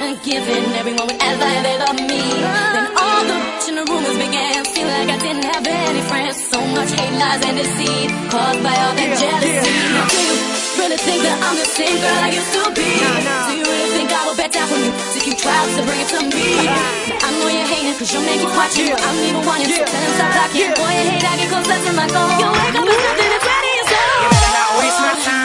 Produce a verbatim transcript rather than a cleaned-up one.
and giving everyone would act like they love me. Then all the bitch and the rumors began, feeling like I didn't have any friends. So much hate, lies, and deceit caused by all that yeah, jealousy. yeah. Now, do you really think that I'm the same girl I used to be? Nah, nah. Do you really think I will back down from you if you try to bring it to me? Now, I know you're hating cause your man keeps watching, yeah. but I don't even want you, yeah. so tell him stop blocking. yeah. Boy, you hate, I get close, that's in my goal. You wake up and something is ready, so You better not waste my time.